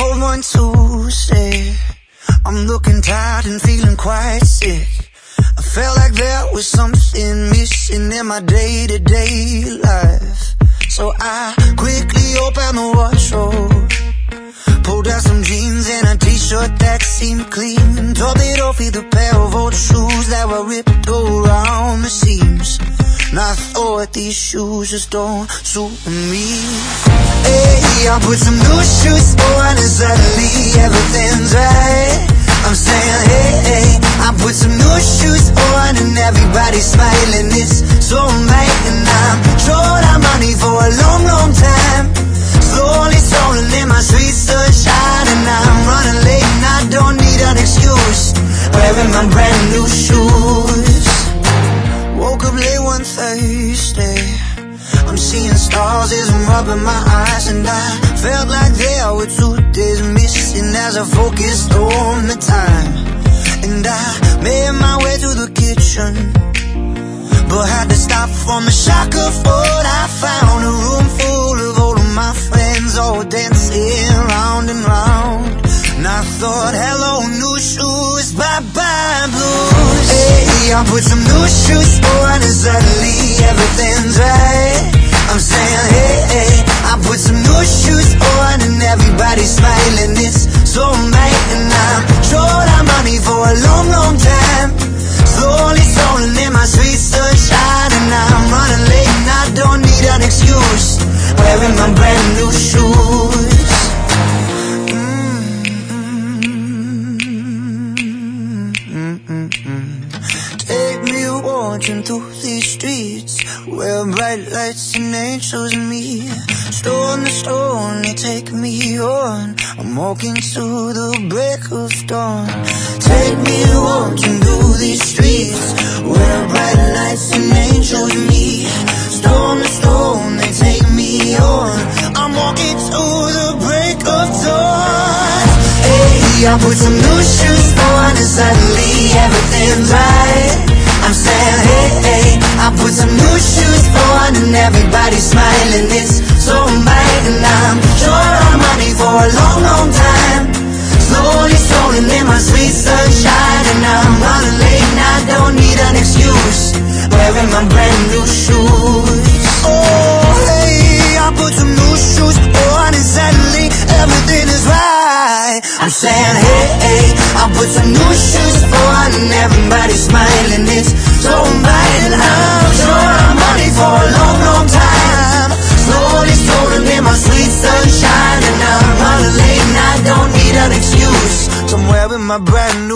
cold one Tuesday. I'm looking tired and feeling quite sick. I felt like there was something missing in my day-to-day life. So I quickly opened the wardrobe, pulled out some jeans and a t-shirt that seemed clean, topped it off with a pair of old shoes that were ripped around the seams. And I thought these shoes just don't suit me. Hey, I put some new shoes on and suddenly everything's right. I'm saying hey, hey, I put some new shoes on and everybody's smiling. It's so right, and I'm short on money for a long, long time. Slowly strolling in my street sunshine, and I'm running late and I don't need an excuse, wearing my brand new shoes. Woke up late one Thursday, I'm seeing stars as I'm rubbing my eyes, and I felt like there were 2 days missing as I focused on the time. And I made my way to the kitchen, but had to stop from the shock of what I found. A room full of all of my friends, all dancing round and round. And I thought, hello new shoes, bye-bye blues. Hey, I put some new shoes on and suddenly everything's right. I'm saying hey, hey, I put some new shoes on and everybody's smiling. It's so right, and I'm short on money for a long, long time. Slowly strolling in my street sunshine, and I'm running late and I don't need an excuse, wearing my brand new shoes. Take me walking through these streets where bright lights and angels meet. Stone to stone, they take me on. I'm walking to the break of dawn. Take me walking through these streets where bright lights and angels meet. Stone to stone, they take me on. I'm walking to the break of dawn. Hey, I put some new shoes on and suddenly everything's right. I'm saying hey, hey, I put some new shoes on and everybody's smiling. It's so bright, and I'm short on money for a long, long time. Slowly strolling in my sweet sunshine, and I'm running late and I don't need an excuse, wearing my brand new shoes. Oh hey, I put some new shoes on and suddenly everything is right. I'm saying hey, hey, I put some new shoes on and everybody's smiling. It's so bright, and I'm short on money for a long, long time. Slowly strolling in my sweet sunshine, and I'm running late and I don't need an excuse, so I'm wearing my brand new